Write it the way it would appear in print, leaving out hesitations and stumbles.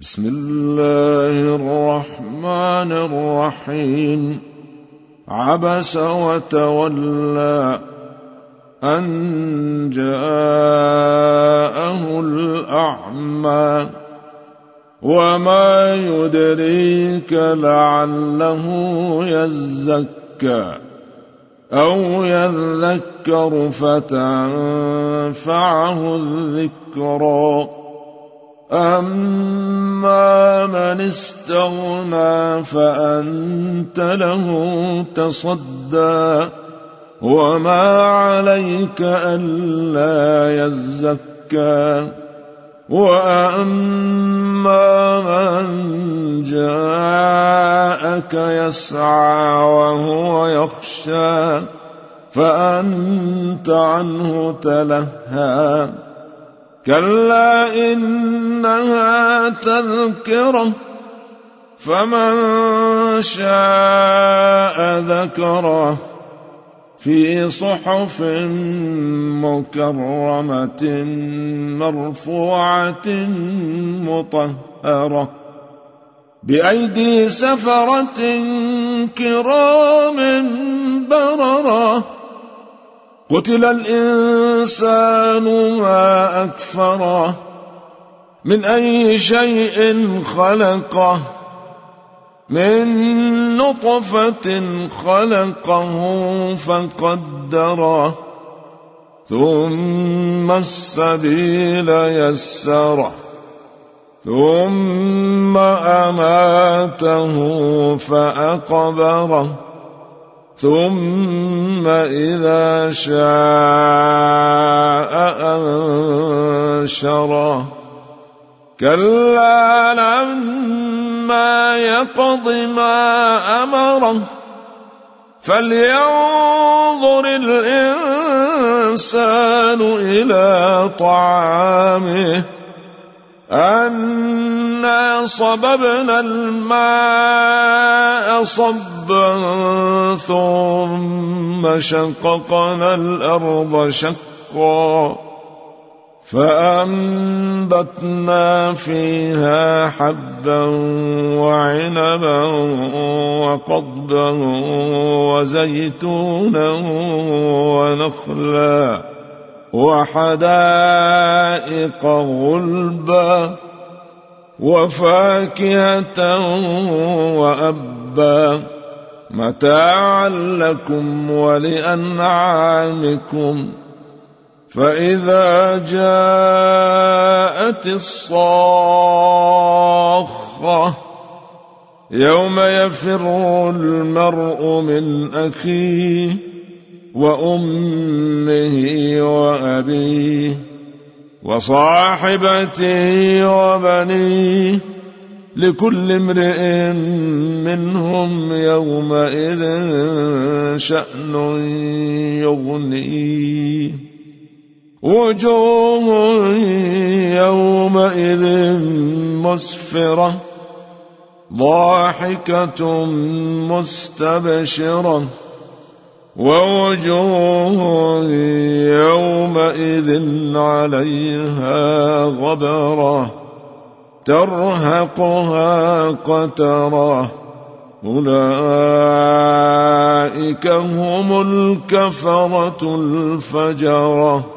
بسم الله الرحمن الرحيم. عبس وتولى أن جاءه الأعمى وما يدريك لعله يزكى أو يذكر فتنفعه الذكرى. أما من استغنى فأنت له تصدى وما عليك ألا يزكى. وأما من جاءك يسعى وهو يخشى فأنت عنه تلهى. كلا إنها تذكرة فمن شاء ذكره في صحف مكرمة مرفوعة مطهرة بأيدي سفرة كرام بررة. قتل الإنسان ما أكفره من أي شيء خلقه من نطفة خلقه فقدره ثم السبيل يسره ثم أماته فأقبره ثم إذا شاء أنشره. كلا لما يقض ما أمره فلينظر الإنسان إلى طعامه أنا صببنا الماء صبا ثم شققنا الأرض شقا فأنبتنا فيها حبا وعنبا وقضبا وزيتونا ونخلا وحدائق غلبا وفاكهة وأبا متاعا لكم ولأنعامكم. فإذا جاءت الصاخة يوم يفر المرء من أخيه وأمه وأبيه وصاحبته وبنيه لكل امرئ منهم يومئذ شأن يغنيه. وجوه يومئذ مسفرة ضاحكة مستبشرة ووجوه يومئذ عليها غبرة ترهقها قترة أولئك هم الكفرة الفجرة.